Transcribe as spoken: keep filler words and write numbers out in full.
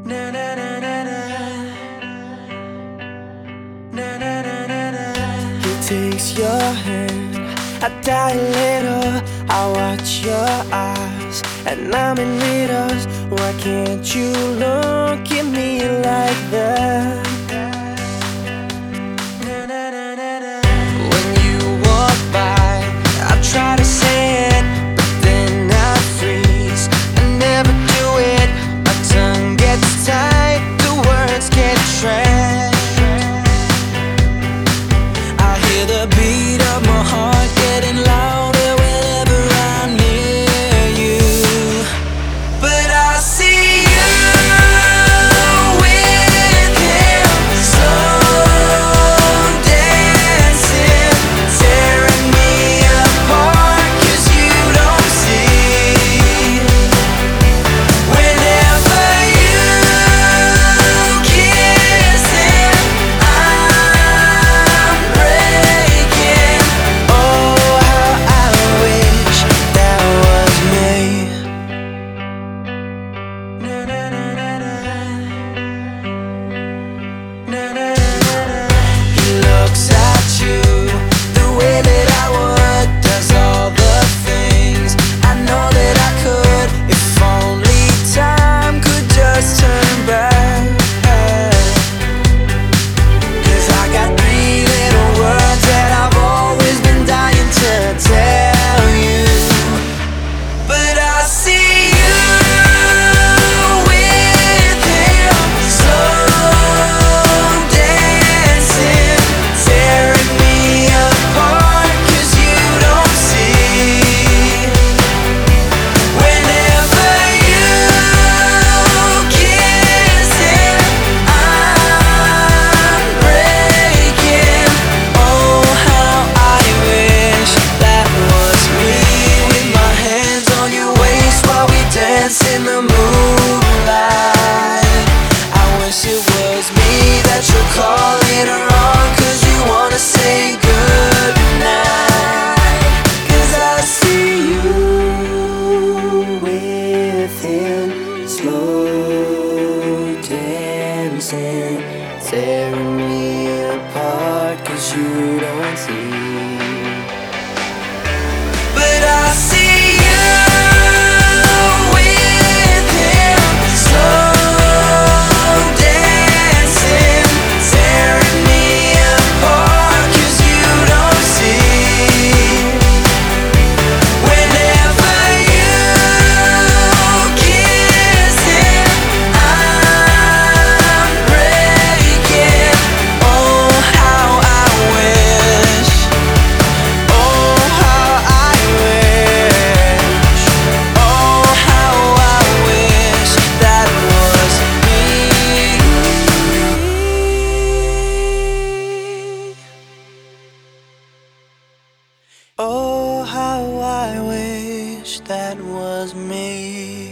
Na na na na na. Na na na na na. He takes your hand, I die a little. I watch your eyes, and I'm in riddles. Why can't you look at me like that? Na na na na na. When you walk by, I try to say it, but then I freeze. I never do it. My tongue gets tied, the words get trapped. I hear the beat of my heart getting louder whenever I'm near you. But I see you with him, slow dancing, tearing me apart, 'cause you don't see. Whenever you kiss him, I'm breaking. Oh, how I wish that was me. Na na na na na. Na na na na. He looks at you the way that I would, does all the things I know that I could, if only time could just turn back. 'Cause I got three little words that I've always been dying to tell you. But I see you with him, slow dancing, tearing me apart, 'cause you don't see. Whenever you kiss him, I'm breaking. Oh, how I wish that was me, with my hands on your waist while we dance in the moonlight. I wish it was me that you're calling on, 'cause you wanna say goodnight. 'Cause I see you with him, slow dancing, tearing me apart, 'cause you don't see. But I see you with him, slow dancing, tearing me apart, 'cause you don't see. Whenever you kiss him, I'm breaking. Oh, how I wish. Oh, how I wish. Oh, how I wish that was me. Oh, how I wish that was me.